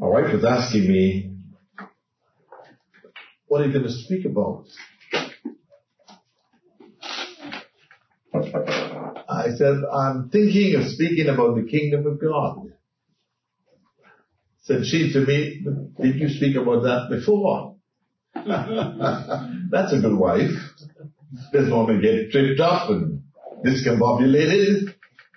My wife was asking me, what are you going to speak about? I said, I'm thinking of speaking about the kingdom of God. Said she to me, did you speak about that before? That's a good wife. Doesn't want to get tripped up and discombobulated.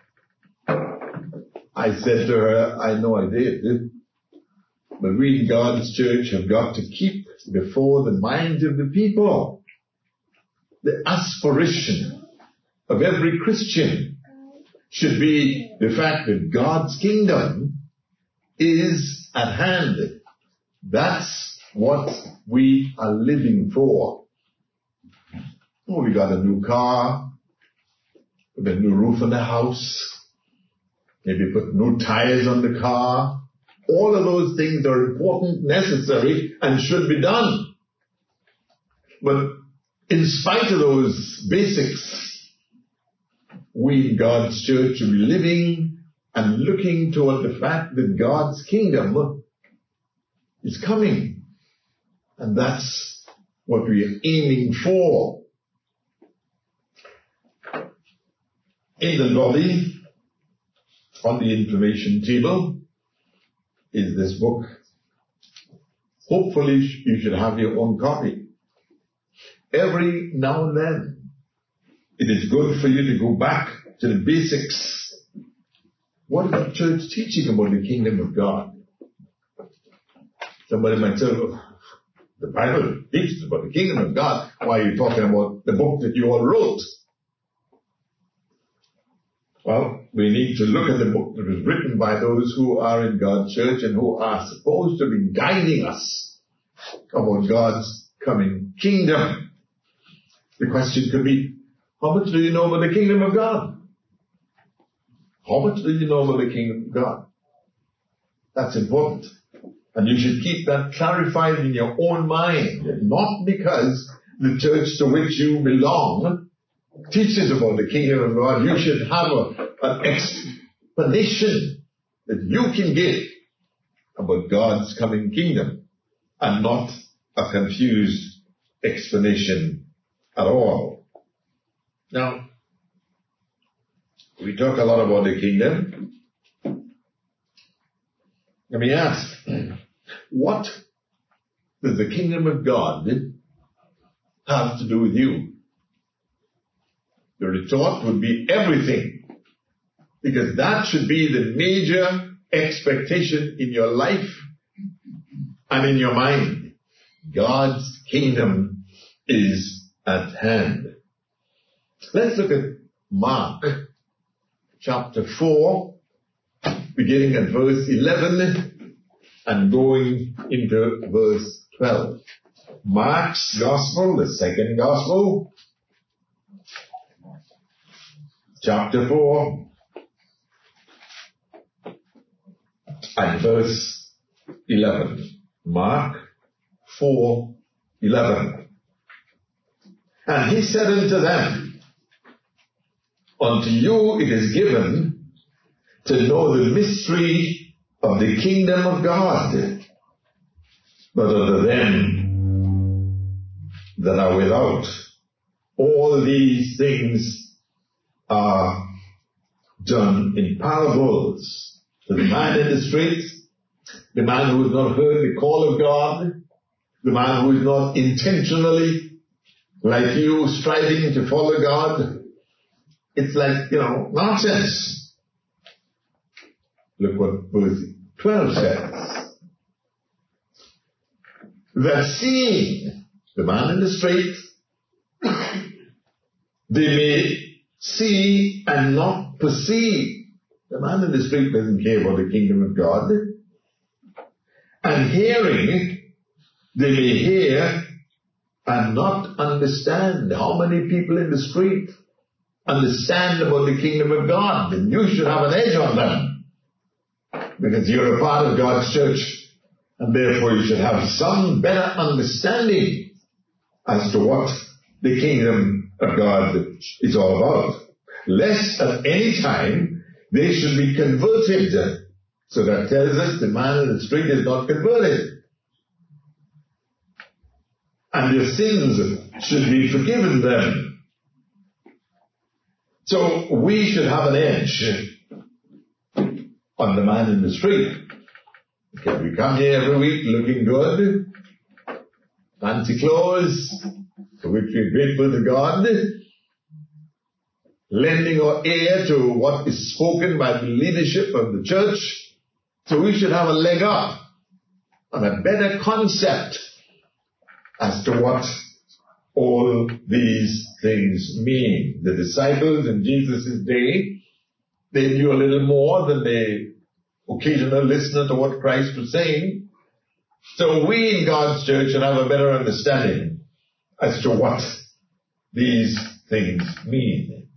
I said to her, I know I did. But we in God's church have got to keep before the minds of the people the aspiration of every Christian should be the fact that God's kingdom is at hand. That's what we are living for. Oh, we got a new car, we got a new roof on the house, maybe put new tires on the car. All of those things are important, necessary, and should be done. But in spite of those basics, we in God's church should be living and looking toward the fact that God's kingdom is coming. And that's what we are aiming for. In the lobby, on the information table, is this book. Hopefully you should have your own copy. Every now and then, it is good for you to go back to the basics. What is the church teaching about the kingdom of God? Somebody might say, well, the Bible teaches about the kingdom of God. Why are you talking about the book that you all wrote? Well, we need to look at the book that was written by those who are in God's church and who are supposed to be guiding us about God's coming kingdom. The question could be, how much do you know about the kingdom of God? How much do you know about the kingdom of God? That's important. And you should keep that clarified in your own mind, not because the church to which you belong teaches about the kingdom of God. You should have an explanation that you can give about God's coming kingdom and not a confused explanation at all. Now, we talk a lot about the kingdom. Let me ask, what does the kingdom of God have to do with you? The retort would be everything, because that should be the major expectation in your life and in your mind. God's kingdom is at hand. Let's look at Mark chapter 4, beginning at verse 11 and going into verse 12. Mark's Gospel, the second Gospel, chapter 4 and verse 11. Mark 4:11. And he said unto them, unto you it is given to know the mystery of the kingdom of God, but unto them that are without, all these things are done in parables. To the man in the streets, the man who has not heard the call of God, the man who is not intentionally, like you, striving to follow God. It's like, nonsense. Look what verse 12 says. That seeing, the man in the street, they may see and not perceive. The man in the street doesn't care about the kingdom of God. And hearing, they may hear and not understand. How many people in the street understand about the kingdom of God? Then you should have an edge on them, because you're a part of God's church, and therefore you should have some better understanding as to what the kingdom of God is all about. Lest at any time they should be converted So that tells us the man in the street is not converted. And their sins should be forgiven them. So we should have an edge on the man in the street. Okay, we come here every week looking good, fancy clothes, for which we're grateful to God, lending our ear to what is spoken by the leadership of the church. So we should have a leg up and a better concept as to what all these things mean. The disciples in Jesus' day, they knew a little more than the occasional listener to what Christ was saying. So we in God's church should have a better understanding as to what these things mean.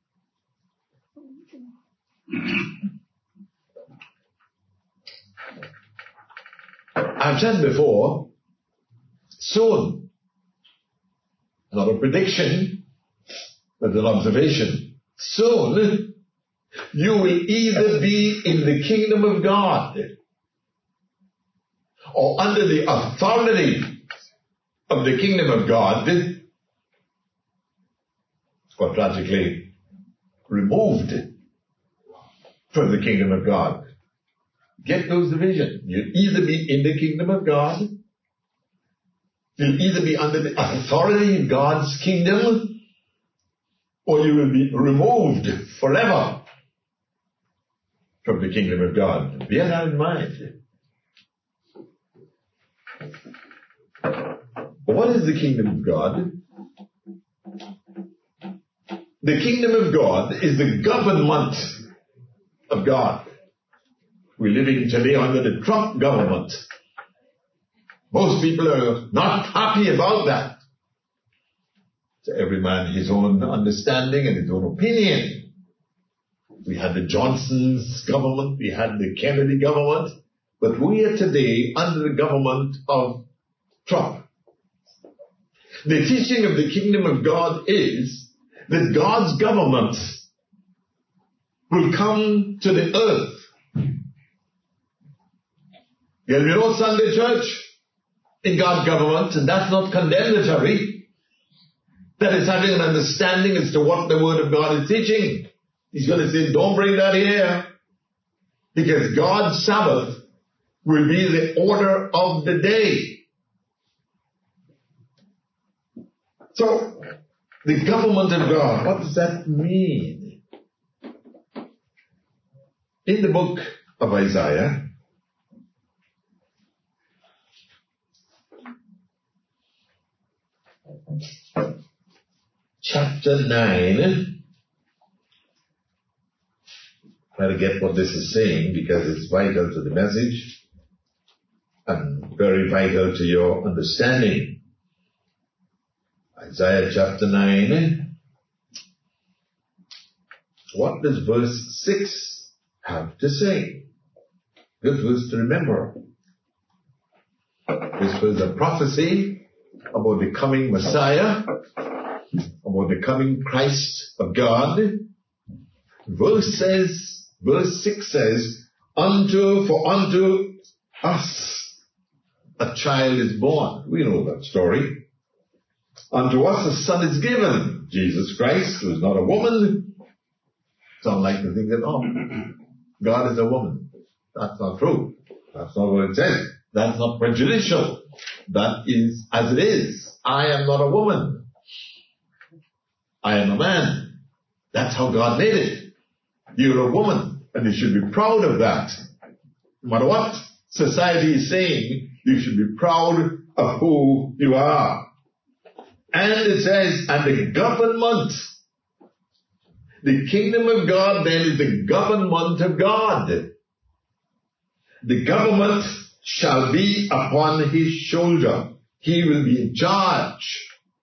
I've said before, soon, not a prediction, but an observation, soon you will either be in the kingdom of God or under the authority of the kingdom of God, or tragically removed from the kingdom of God. Get those divisions. You'll either be in the kingdom of God, you'll either be under the authority of God's kingdom, or you will be removed forever from the kingdom of God. Bear that in mind. What is the kingdom of God? The kingdom of God is the government of God. We're living today under the Trump government. Most people are not happy about that. So every man his own understanding and his own opinion. We had the Johnson's government, we had the Kennedy government, but we are today under the government of Trump. The teaching of the kingdom of God is that God's government will come to the earth. There'll be no Sunday church in God's government, and that's not condemnatory. That is having an understanding as to what the Word of God is teaching. He's going to say, don't bring that here, because God's Sabbath will be the order of the day. So, the government of God, what does that mean? In the book of Isaiah, chapter 9, try to get what this is saying because it's vital to the message and very vital to your understanding. Isaiah chapter 9. What does verse 6 have to say? Good verse to remember. This was a prophecy about the coming Messiah, about the coming Christ of God. Verse 6 says, for unto us a child is born. We know that story. Unto us a son is given, Jesus Christ, who is not a woman. Some like to think that, God is a woman. That's not true. That's not what it says. That's not prejudicial. That is as it is. I am not a woman. I am a man. That's how God made it. You're a woman, and you should be proud of that. No matter what society is saying, you should be proud of who you are. And it says, and the government, the kingdom of God then is the government of God. The government shall be upon his shoulder. He will be in charge.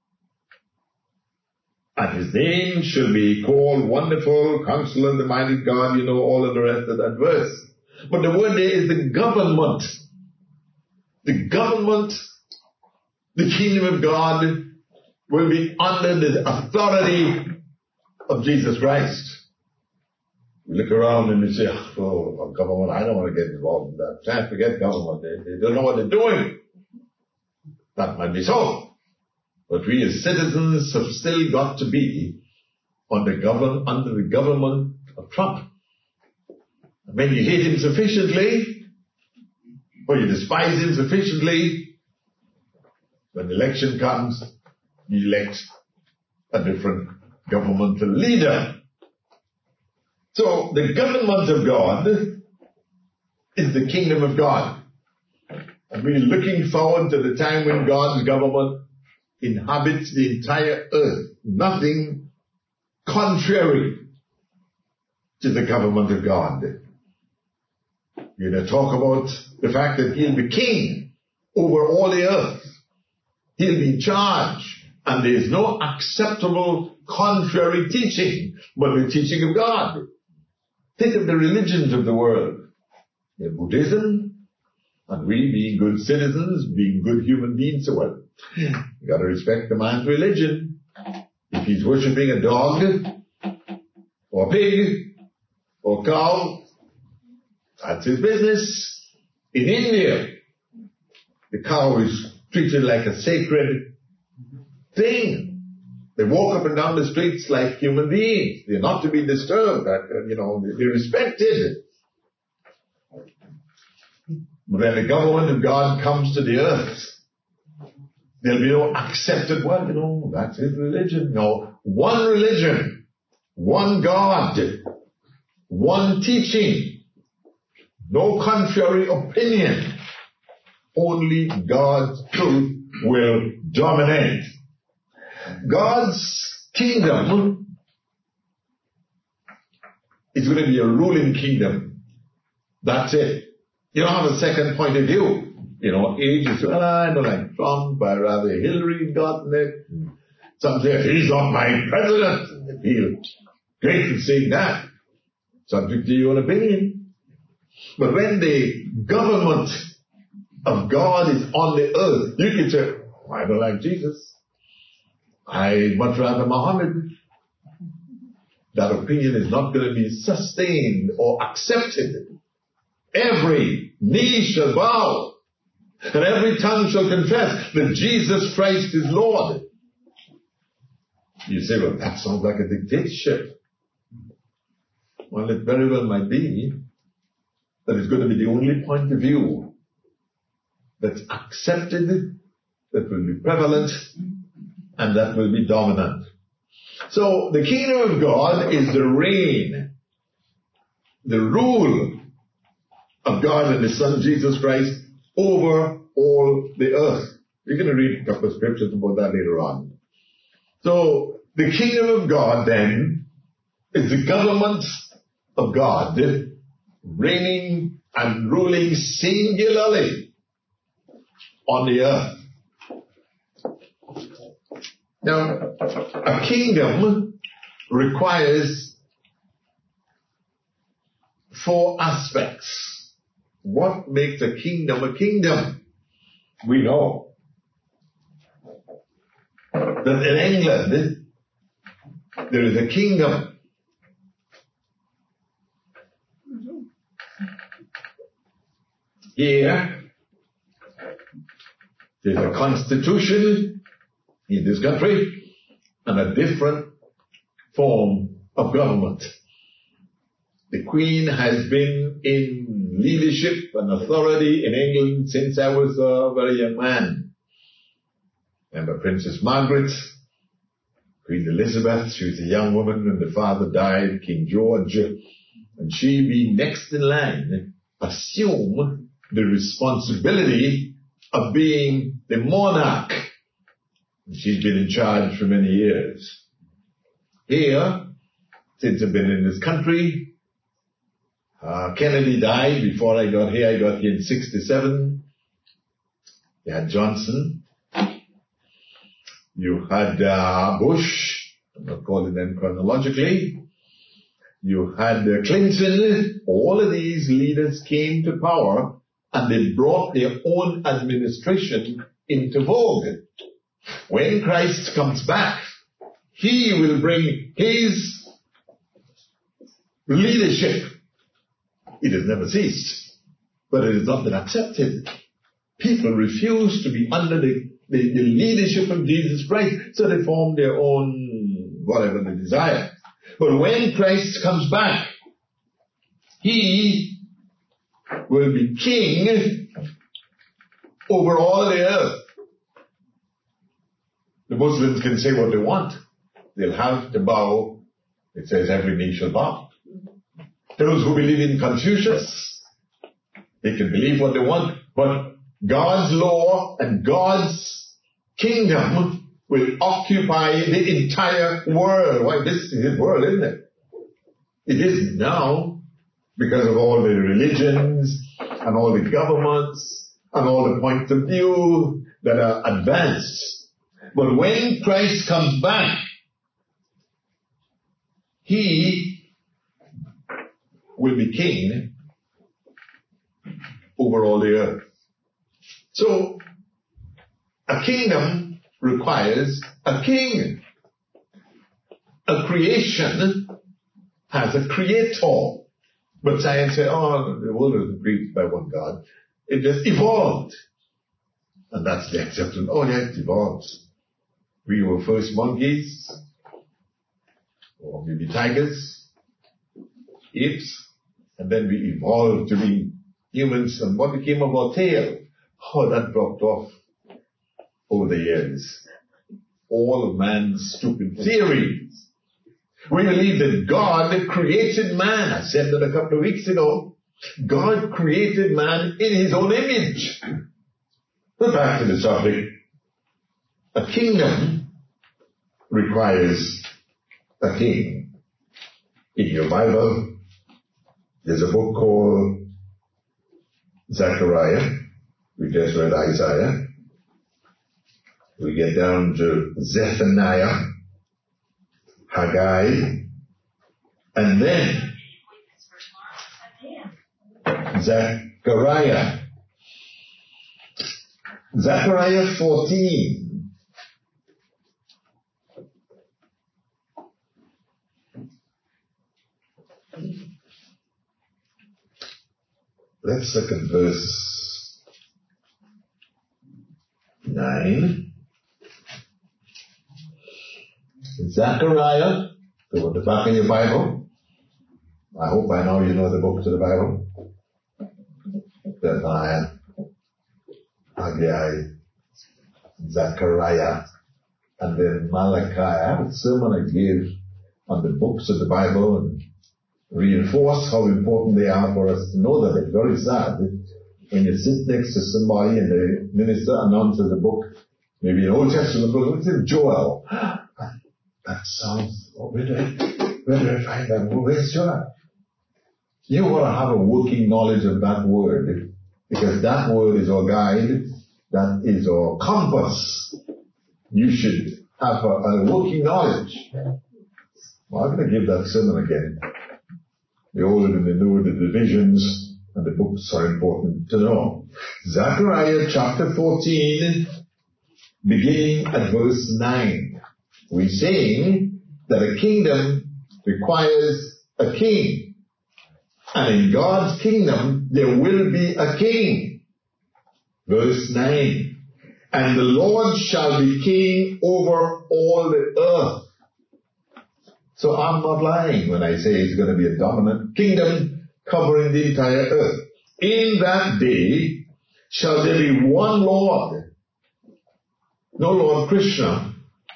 And his name shall be called Wonderful, Counselor, the Mighty God. You know all of the rest of that verse. But the word there is the government. The government, the kingdom of God, will be under the authority of Jesus Christ. We look around and we say, oh, government, I don't want to get involved in that. Can't forget government. They don't know what they're doing. That might be so. But we as citizens have still got to be under the government of Trump. And when you hate him sufficiently, or you despise him sufficiently, when the election comes, you elect a different governmental leader. So the government of God is the kingdom of God. And we're looking forward to the time when God's government inhabits the entire earth. Nothing contrary to the government of God. You're going to talk about the fact that he'll be king over all the earth. He'll be in charge. And there's no acceptable contrary teaching but the teaching of God. Think of the religions of the world. You have Buddhism, and we, being good citizens, being good human beings, so well, you got to respect the man's religion. If he's worshipping a dog, or a pig, or a cow, that's his business. In India, the cow is treated like a sacred thing. They walk up and down the streets like human beings. They're not to be disturbed. They're respected. But when the government of God comes to the earth, there'll be no accepted, that's his religion. No, one religion, one God, one teaching, no contrary opinion. Only God's truth will dominate. God's kingdom is going to be a ruling kingdom. That's it. You don't have a second point of view. Age is, I don't like Trump, I rather Hillary gotten it. Some say, he's not my president. They feel great in saying that. Subject to your own opinion. But when the government of God is on the earth, you can say, I don't like Jesus. I'd much rather Muhammad. That opinion is not going to be sustained or accepted. Every knee shall bow, and every tongue shall confess that Jesus Christ is Lord. You say, well, that sounds like a dictatorship. Well, it very well might be that it's going to be the only point of view that's accepted, that will be prevalent, and that will be dominant. So the kingdom of God is the reign, the rule of God and His Son Jesus Christ over all the earth. We're going to read a couple of scriptures about that later on. So the kingdom of God then is the government of God reigning and ruling singularly on the earth. Now, a kingdom requires 4 aspects. What makes a kingdom a kingdom? We know that in England there is a kingdom. Here there's a constitution in this country and a different form of government. The Queen has been in leadership and authority in England since I was a very young man. Remember Princess Margaret, Queen Elizabeth, she was a young woman when the father died, King George, and she, being next in line, assumed the responsibility of being the monarch. She's been in charge for many years. Here, since I've been in this country, Kennedy died before I got here. I got here in 1967. You had Johnson. You had Bush. I'm not calling them chronologically. You had Clinton. All of these leaders came to power and they brought their own administration into vogue. When Christ comes back, He will bring His leadership. It has never ceased, but it has not been accepted. People refuse to be under the leadership of Jesus Christ, so they form their own whatever they desire. But when Christ comes back, he will be king over all the earth. The Muslims can say what they want. They'll have to bow. It says every knee shall bow. Those who believe in Confucius, they can believe what they want, but God's law and God's kingdom will occupy the entire world. Why, this is his world, isn't it? It isn't now because of all the religions and all the governments and all the points of view that are advanced. But when Christ comes back, he will be king over all the earth. So, a kingdom requires a king. A creation has a creator. But science says, oh, the world wasn't created by one God. It just evolved. And that's the acceptance. Oh, yeah, it evolves. We were first monkeys, or maybe tigers, apes, and then we evolved to be humans. And what became of our tail? Oh, that dropped off over the years. All of man's stupid theories. We believe that God created man. I said that a couple of weeks ago. God created man in his own image. But back to the subject. A kingdom requires a king. In your Bible, there's a book called Zechariah. We just read Isaiah. We get down to Zephaniah, Haggai, and then Zechariah. Zechariah 14. Let's look at verse 9. Zechariah, go to the back of your Bible. I hope by now you know the books of the Bible. Zephaniah, Haggai, Zechariah, and then Malachi. I have a sermon I gave on the books of the Bible and reinforce how important they are for us to know that. It's very sad when you sit next to somebody and the minister announces a book, maybe an Old Testament book, it's in Joel. That sounds, where do I find that? Where's Joel? You want to have a working knowledge of that word, because that word is our guide, that is our compass. You should have a working knowledge. Well, I'm going to give that sermon again. The older and the newer the divisions, and the books are important to know. Zechariah chapter 14, beginning at verse 9. We're saying that a kingdom requires a king. And in God's kingdom, there will be a king. Verse 9. And the Lord shall be king over all the earth. So I'm not lying when I say it's going to be a dominant kingdom covering the entire earth. In that day shall there be one Lord. No Lord Krishna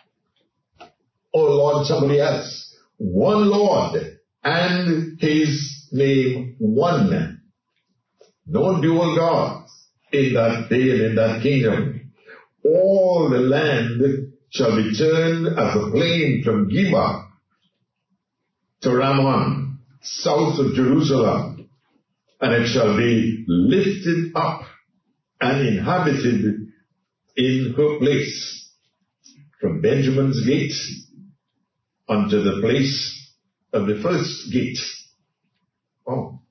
or Lord somebody else. One Lord and his name one. No dual gods in that day and in that kingdom. All the land shall be turned as a plain from Geba to Rammon, south of Jerusalem, and it shall be lifted up and inhabited in her place, from Benjamin's gate unto the place of the first gate. Oh,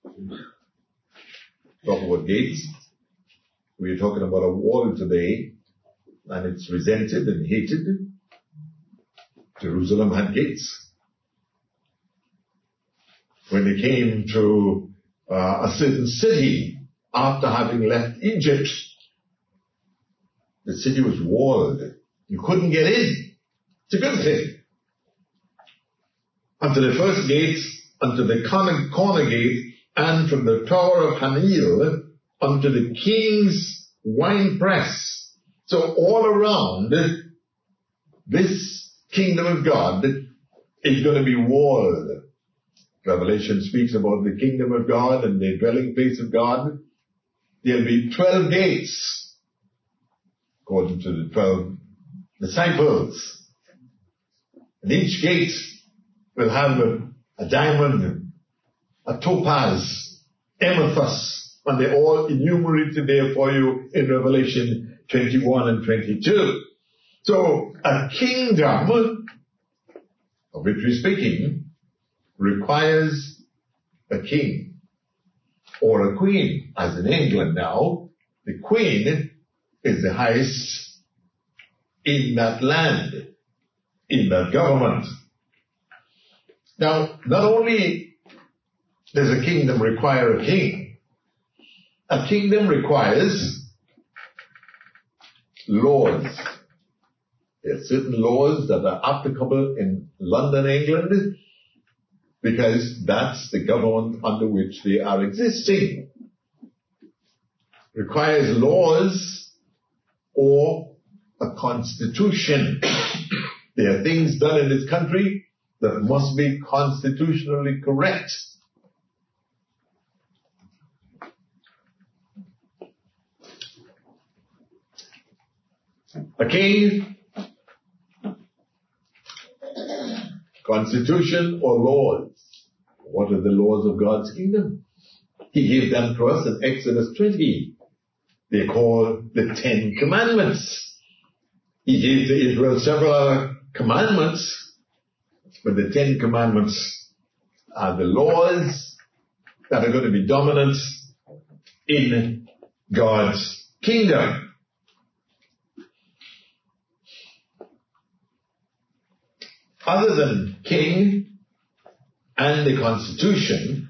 talk about gates. We're talking about a wall today, and it's resented and hated. Jerusalem had gates. when they came to a certain city after having left Egypt. The city was walled. You couldn't get in. It's a good thing. Unto the first gate, unto the corner gate, and from the tower of Hanil unto the king's winepress. So all around, this kingdom of God is going to be walled. Revelation speaks about the kingdom of God and the dwelling place of God. There'll be 12 gates, according to the 12 disciples. And each gate will have a diamond, a topaz, amethyst, and they're all enumerated there for you in Revelation 21 and 22. So a kingdom, of which we're speaking, requires a king or a queen. As in England now, the queen is the highest in that land, in that government. Now, not only does a kingdom require a kingdom requires laws. There are certain laws that are applicable in London, England, because that's the government under which they are existing. Requires laws or a constitution. There are things done in this country that must be constitutionally correct. A king, constitution or laws. What are the laws of God's kingdom? He gave them to us in Exodus 20. They're called the 10 Commandments. He gave to Israel several other commandments, but the 10 Commandments are the laws that are going to be dominant in God's kingdom. Other than king and the constitution,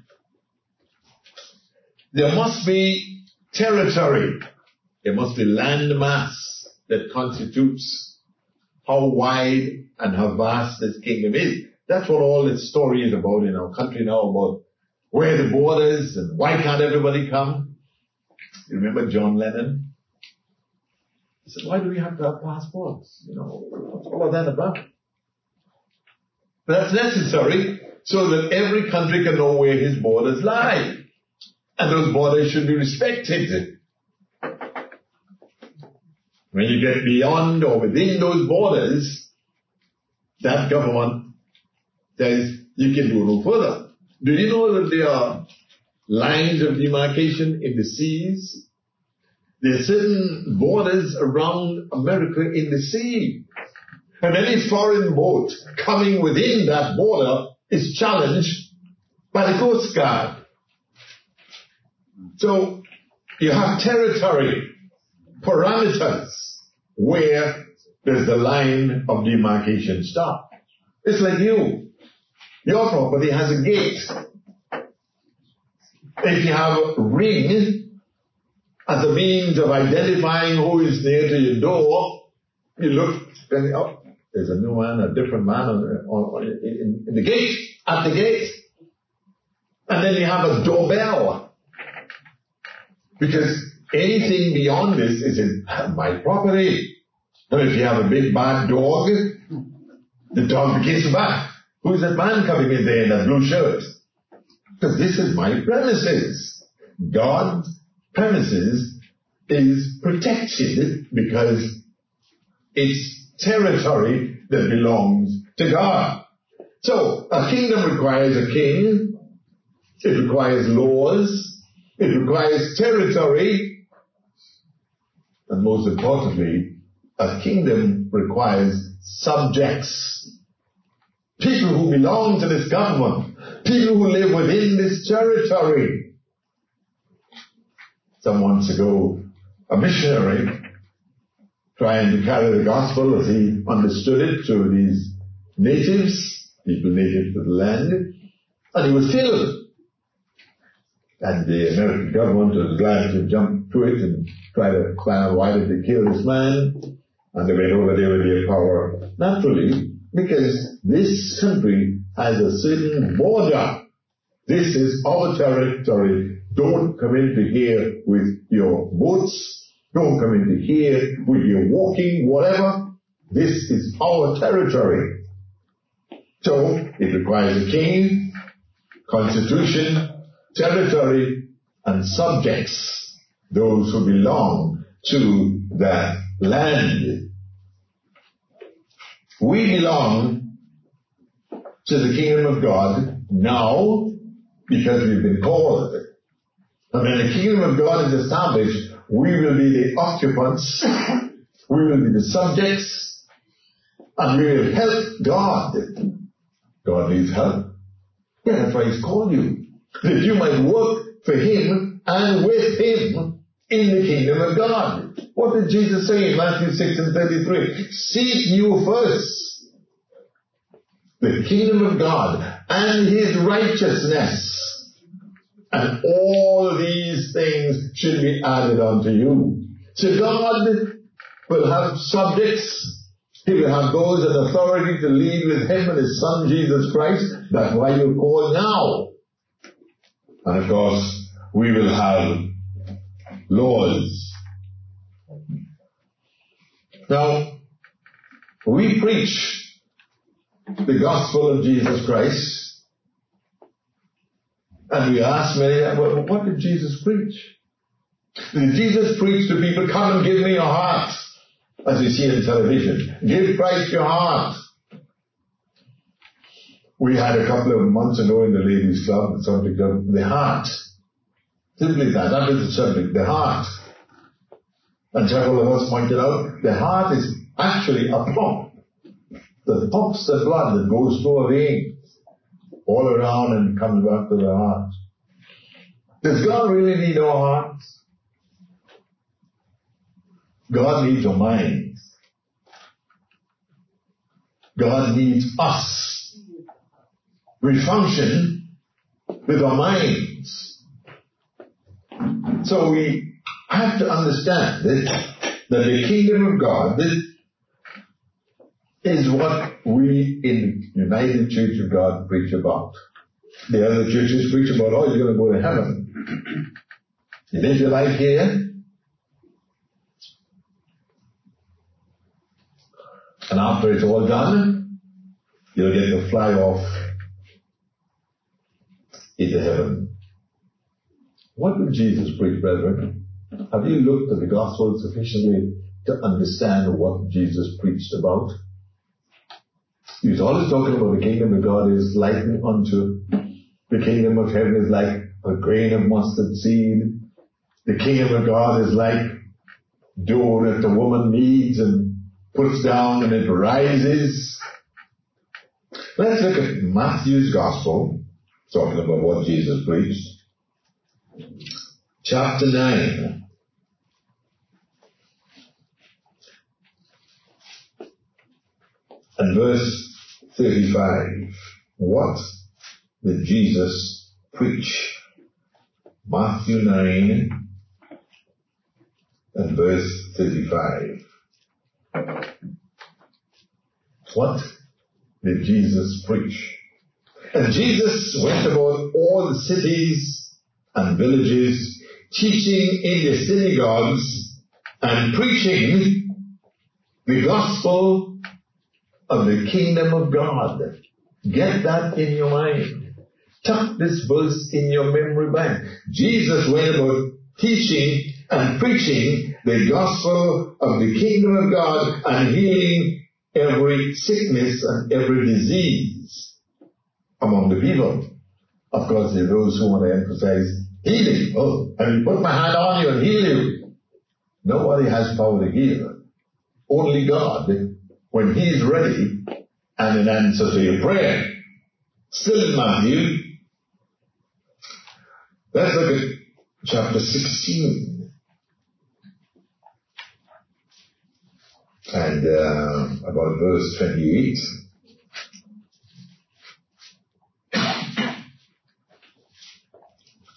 there must be territory. There must be land mass that constitutes how wide and how vast this kingdom is. That's what all this story is about in our country now, about where the borders and why can't everybody come. You remember John Lennon? He said, why do we have to have passports? What's all of that about? But that's necessary so that every country can know where his borders lie. And those borders should be respected. When you get beyond or within those borders, that government says you can go no further. Do you know that there are lines of demarcation in the seas? There are certain borders around America in the sea. And any foreign boat coming within that border is challenged by the Coast Guard. So you have territory, parameters, where does the line of demarcation stop? It's like you. Your property has a gate. If you have a ring as a means of identifying who is near to your door, you look, oh, there's a new man, a different man in the gate, at the gate. And then you have a doorbell. Because anything beyond this is in my property. But if you have a big bad dog, the dog begins to bark. Who's that man coming in there in that blue shirt? Because this is my premises. God's premises is protected because it's territory that belongs to God. So a kingdom requires a king. It requires laws. It requires territory. And most importantly, a kingdom requires subjects. People who belong to this government. People who live within this territory. Some months ago, a missionary trying to carry the gospel as he understood it to these natives, people native to the land, and he was killed. And the American government was glad to jump to it and try to find out why did they kill this man. And they went over there with their power. Naturally, because this country has a certain border. This is our territory. Don't come into here with your boats. Don't come into here with your walking, whatever. This is our territory. So, it requires a king, constitution, territory, and subjects, those who belong to that land. We belong to the kingdom of God now because we've been called. And when the kingdom of God is established, we will be the occupants, we will be the subjects, and we will help God. God needs help. Yeah, that's why He's called you. That you might work for Him and with Him in the kingdom of God. What did Jesus say in Matthew 6:33? Seek you first the kingdom of God and His righteousness, and all these things should be added unto you. So God will have subjects. He will have those in authority to lead with Him and His Son Jesus Christ. That's why you're called now. And of course, we will have laws. Now, we preach the gospel of Jesus Christ, and we ask many, well, what did Jesus preach? Did Jesus preach to people, come and give me your heart, as you see on television? Give Christ your heart. We had a couple of months ago in the ladies' club, the subject of the heart. Simply that. That is the subject, the heart. And several of us pointed out, the heart is actually a pump that pumps the blood that goes through our veins all around and comes back to the heart. Does God really need our hearts? God needs our minds. God needs us. We function with our minds. So we have to understand that the kingdom of God is what we in the United Church of God preach about. The other churches preach about, oh, you're going to go to heaven. You live your life here, and after it's all done, you'll get to fly off into heaven. What did Jesus preach, brethren? Have you looked at the gospel sufficiently to understand what Jesus preached about? He was always talking about the kingdom of God is likened unto, the kingdom of heaven is like a grain of mustard seed. The kingdom of God is like dough that the woman kneads and puts down and it rises. Let's look at Matthew's gospel, talking about what Jesus preached. Chapter 9. And verse 35. What did Jesus preach? Matthew 9 and verse 35. What did Jesus preach? And Jesus went about all the cities and villages, teaching in the synagogues and preaching the gospel of the kingdom of God. Get that in your mind. Tuck this verse in your memory bank. Jesus went about teaching and preaching the gospel of the kingdom of God and healing every sickness and every disease among the people. Of course, there are those who want to emphasize healing. Oh, I will put my hand on you and heal you. Nobody has power to heal. Only God, when He is ready and in answer to your prayer. Still in Matthew, let's look at chapter 16 and about verse 28.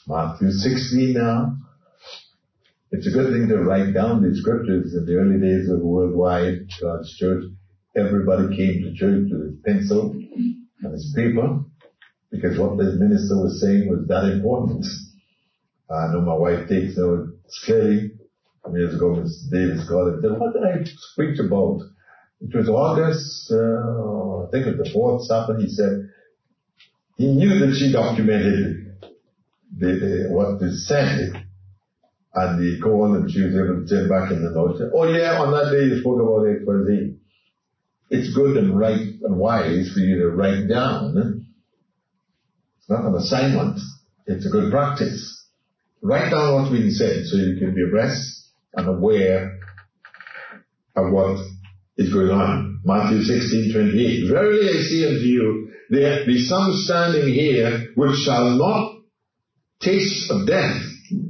Matthew 16 now. It's a good thing to write down these scriptures. In the early days of worldwide God's church, everybody came to church with his pencil and his paper, because what the minister was saying was that important. I know my wife takes notes clearly. Years ago, Mr. Davis called it, what did I preach about? It was August, I think it was the 4th something. He said he knew that she documented what was said, and he called and she was able to send back in the notes. Oh yeah, on that day you spoke about XYZ. It's good and right and wise for you to write down. It's not an assignment. It's a good practice. Write down what's being said so you can be abreast and aware of what is going on. Matthew 16:28. Verily I say unto you, there be some standing here which shall not taste of death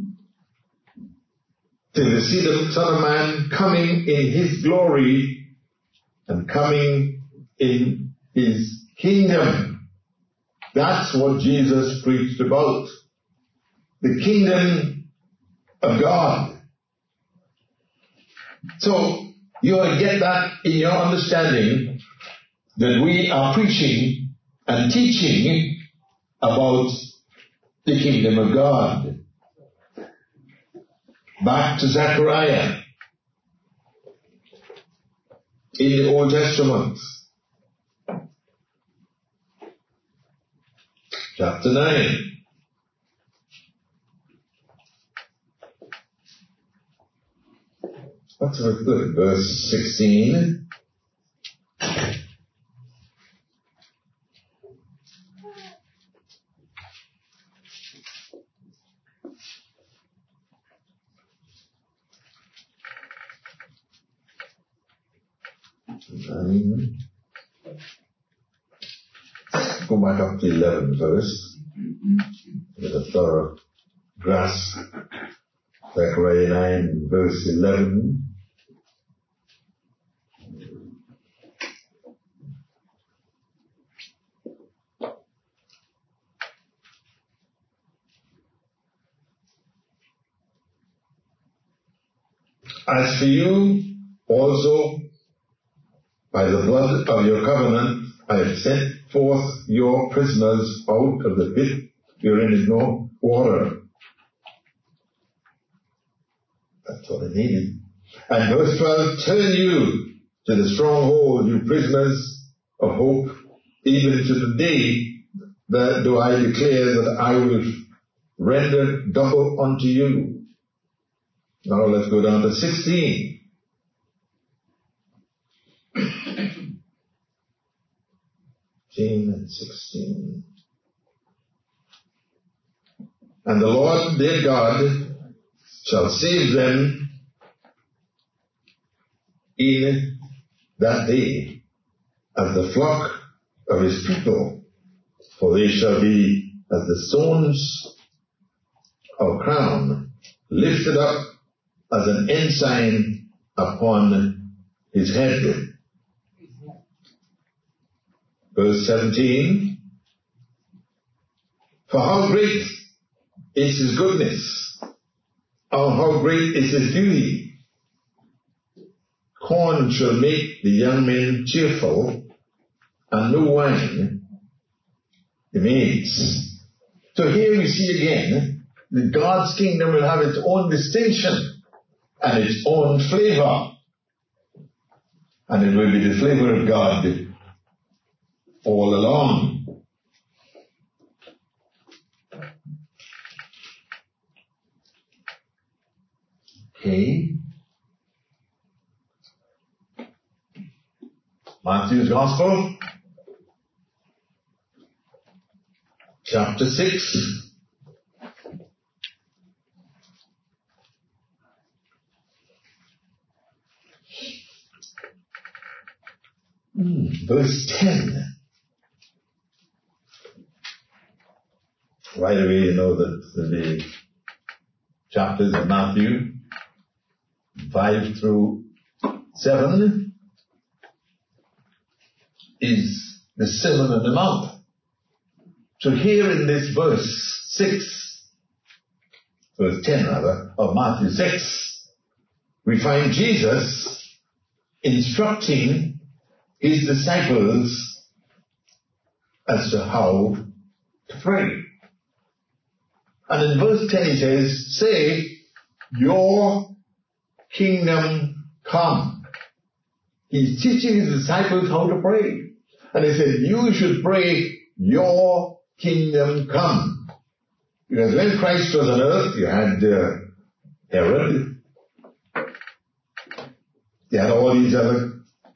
till they see the Son of Man coming in his glory and coming in his kingdom. That's what Jesus preached about. The kingdom of God. So, you ought to get that in your understanding that we are preaching and teaching about the kingdom of God. Back to Zechariah in the Old Testament. Chapter 9. Let's look at verse 16. Go back up to 11 verse. Get a thorough grasp. Zechariah 9 verse 11. As for you also, by the blood of your covenant, I have sent forth your prisoners out of the pit wherein is no water. That's what I needed. And verse 12, turn you to the stronghold, you prisoners of hope, even to the day that do I declare that I will render double unto you. Now let's go down to 16. And 16. And the Lord their God shall save them in that day as the flock of his people, for they shall be as the stones of crown, lifted up as an ensign upon his head. Verse 17, for how great is his goodness, or how great is his beauty. Corn shall make the young men cheerful, and new wine the maids. So here we see again that God's kingdom will have its own distinction and its own flavor. And it will be the flavor of God all along. Okay. Matthew's Gospel, chapter 6. Verse 10. Right away you know that the chapters of Matthew 5 through 7 is the Sermon on the Mount. So here in this verse 6, verse 10 rather, of Matthew 6, we find Jesus instructing his disciples as to how to pray. And in verse 10 he says, say, your kingdom come. He's teaching his disciples how to pray. And he said, you should pray, your kingdom come. Because when Christ was on earth, you had Herod, you had all these other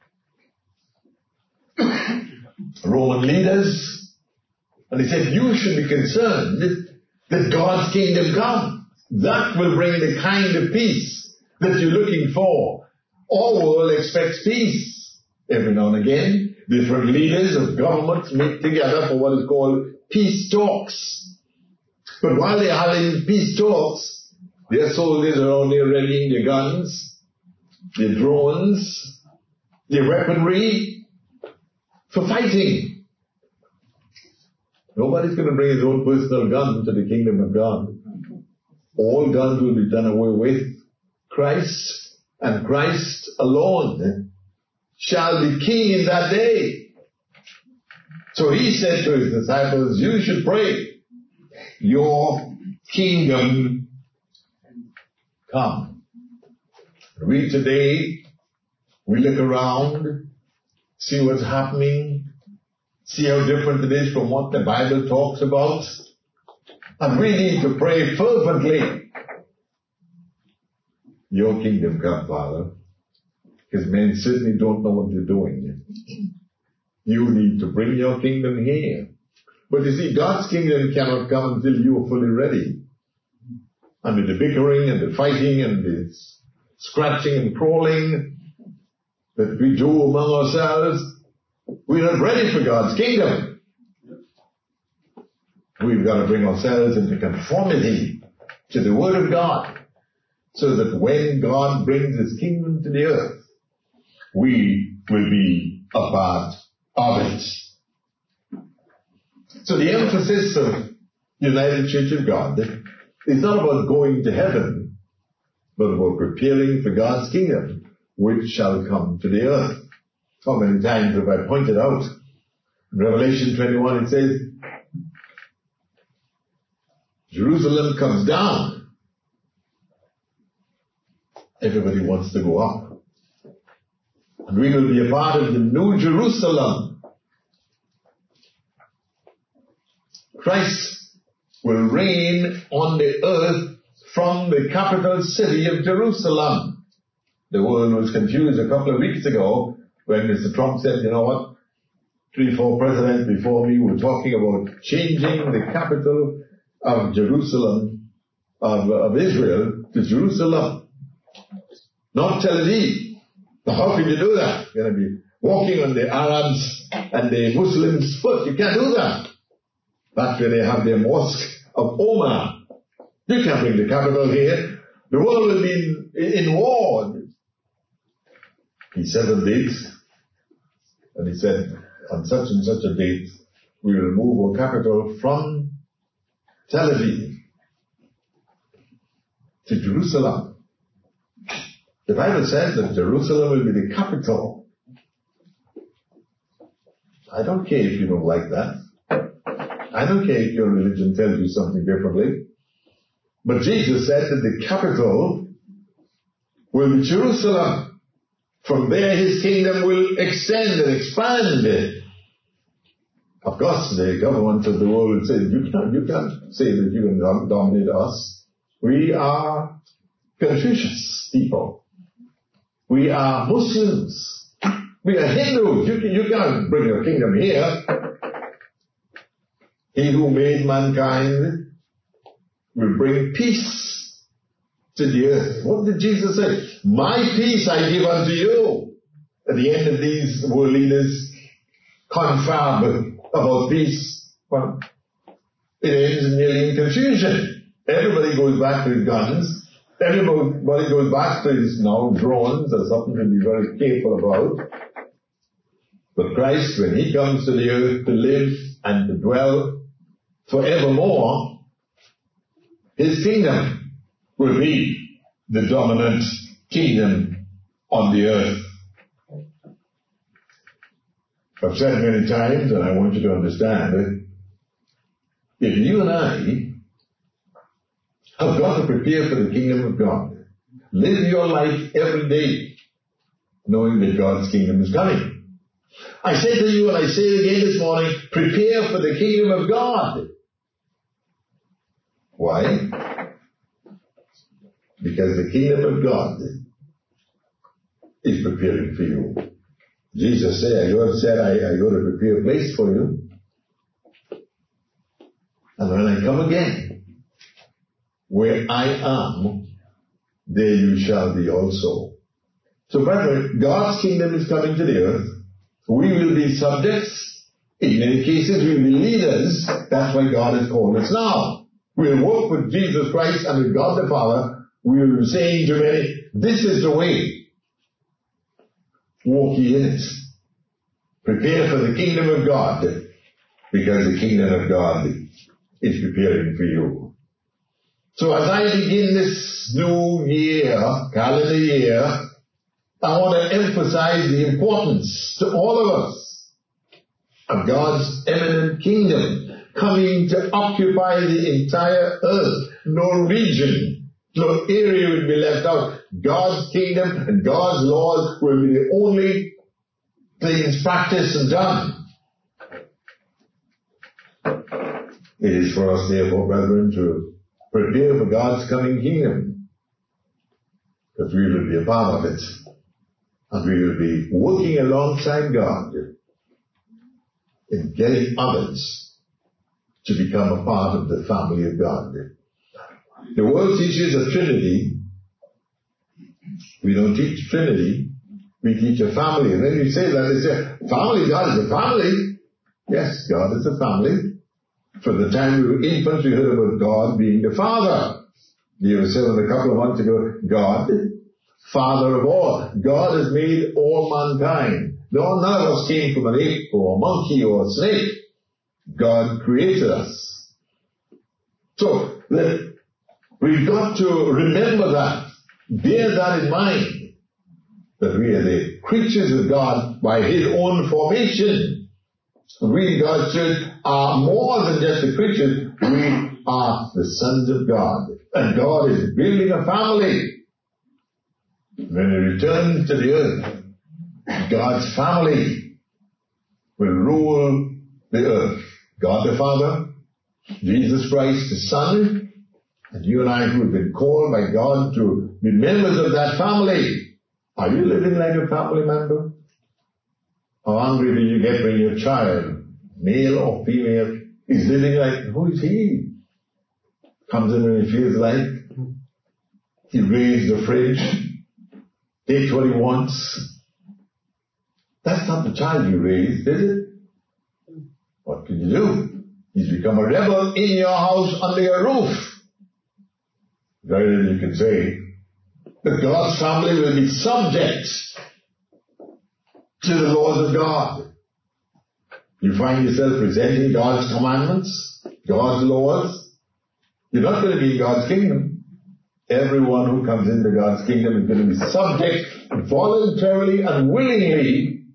Roman leaders, and he said, you should be concerned that God's kingdom come. That will bring the kind of peace that you're looking for. Our world expects peace. Every now and again, different leaders of governments meet together for what is called peace talks. But while they are having peace talks, their soldiers are only readying their guns, their drones, their weaponry for fighting. Nobody's going to bring his own personal gun to the kingdom of God. All guns will be done away with. Christ and Christ alone shall be king in that day. So he said to his disciples, you should pray, your kingdom come. We today, we look around, see what's happening, see how different it is from what the Bible talks about, and we need to pray fervently, your kingdom come, Father, because men certainly don't know what they're doing. You need to bring your kingdom here. But you see, God's kingdom cannot come until you are fully ready. And with the bickering and the fighting and the scratching and crawling that we do among ourselves, we're not ready for God's kingdom. We've got to bring ourselves into conformity to the Word of God, so that when God brings His kingdom to the earth, we will be a part of it. So the emphasis of United Church of God is not about going to heaven, but about preparing for God's kingdom, which shall come to the earth. How many times have I pointed out? In Revelation 21 it says, Jerusalem comes down. Everybody wants to go up. And we will be a part of the new Jerusalem. Christ will reign on the earth from the capital city of Jerusalem. The world was confused a couple of weeks ago when Mr. Trump said, you know what, 3-4 presidents before me were talking about changing the capital of Jerusalem, of Israel, to Jerusalem, not Tel Aviv. Now how can you do that? You're going to be walking on the Arabs and the Muslims' foot. You can't do that. That's where they have their mosque of Omar. You can't bring the capital here. The world will be in war. He set a date, and he said, on such and such a date, we will move our capital from Tel Aviv to Jerusalem. The Bible says that Jerusalem will be the capital. I don't care if you don't like that. I don't care if your religion tells you something differently. But Jesus said that the capital will be Jerusalem. From there His kingdom will extend and expand. Of course, the government of the world will say, you can't say that you can dominate us. We are Confucius people. We are Muslims. We are Hindus. You can't bring your kingdom here. He who made mankind will bring peace to the earth. What did Jesus say? My peace I give unto you. At the end of these world leaders confab about peace. Well, it ends nearly in confusion. Everybody goes back to his guns. Everybody goes back to his now drones or something to be very careful about. But Christ, when He comes to the earth to live and to dwell forevermore, His kingdom will be the dominant kingdom on the earth. I've said many times, and I want you to understand that if you and I have got to prepare for the kingdom of God, live your life every day knowing that God's kingdom is coming. I say to you, and I say it again this morning, prepare for the kingdom of God. Why? Because the kingdom of God is preparing for you. Jesus said, I go to prepare a place for you. And when I come again, where I am, there you shall be also. So brethren, God's kingdom is coming to the earth. We will be subjects. In many cases, we will be leaders. That's why God has called us now. We'll walk with Jesus Christ and with God the Father. We'll be saying to many, this is the way. Walk ye in it. Prepare for the kingdom of God, because the kingdom of God is preparing for you. So as I begin this new year, calendar year, I want to emphasize the importance to all of us of God's eminent kingdom coming to occupy the entire earth. No region, no area will be left out. God's kingdom and God's laws will be the only things practiced and done. It is for us, therefore, brethren, to prepare for God's coming kingdom, because we will be a part of it, and we will be working alongside God in getting others to become a part of the family of God. The world teaches a Trinity. We don't teach Trinity. We teach a family. And then you say that, they say, family, God is a family. Yes, God is a family. From the time we were infants, we heard about God being the Father. You said a couple of months ago, God, Father of all. God has made all mankind. No, none of us came from an ape or a monkey or a snake. God created us. So, we've got to remember that. Bear that in mind. That we are the creatures of God by His own formation. We, God's church, are more than just the creatures. We are the sons of God. And God is building a family. When He returns to the earth, God's family will rule the earth. God the Father, Jesus Christ the Son, and you and I who have been called by God to be members of that family. Are you living like a family member? How angry do you get when your child, male or female, is living like, who is he? Comes in when he feels like. He raises the fridge, takes what he wants. That's not the child you raised, is it? What can you do? He's become a rebel in your house under your roof. Very little you can say. But God's family will be subject to the laws of God. You find yourself presenting God's commandments, God's laws. You're not going to be in God's kingdom. Everyone who comes into God's kingdom is going to be subject voluntarily and willingly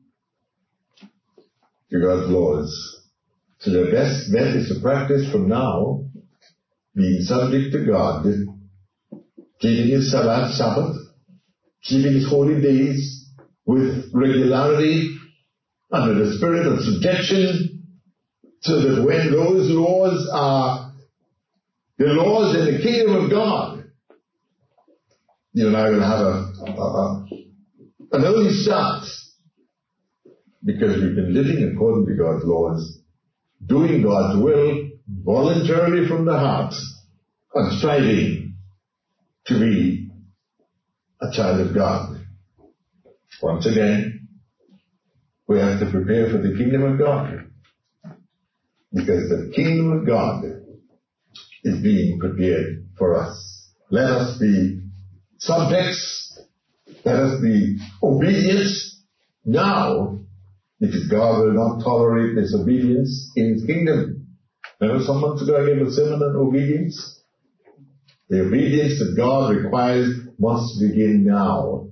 to God's laws. So the best bet is to practice from now being subject to God, keeping His Sabbath, keeping His holy days with regularity under the spirit of subjection, so that when those laws are the laws in the kingdom of God, you and I will have an early start, because we've been living according to God's laws, doing God's will voluntarily from the heart, and striving to be a child of God. Once again, we have to prepare for the kingdom of God, because the kingdom of God is being prepared for us. Let us be subjects. Let us be obedient now, because God will not tolerate disobedience in His kingdom. Remember some months ago I gave a sermon on obedience? The obedience that God requires must begin now.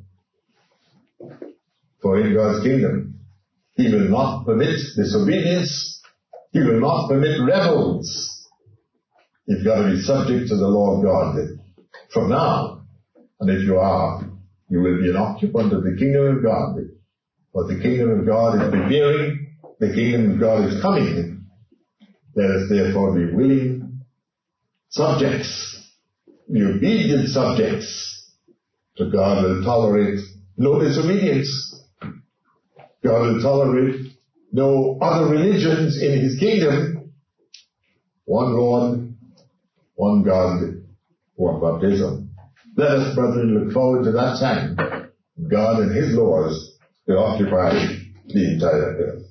For in God's kingdom, He will not permit disobedience. He will not permit rebels. You've got to be subject to the law of God from now. And if you are, you will be an occupant of the kingdom of God. For the kingdom of God is preparing. The kingdom of God is coming. Let us therefore be willing subjects, be obedient subjects. So God will tolerate no disobedience. God will tolerate no other religions in His kingdom. One Lord, one God, one baptism. Let us, brethren, look forward to that time. God and His laws will occupy the entire earth.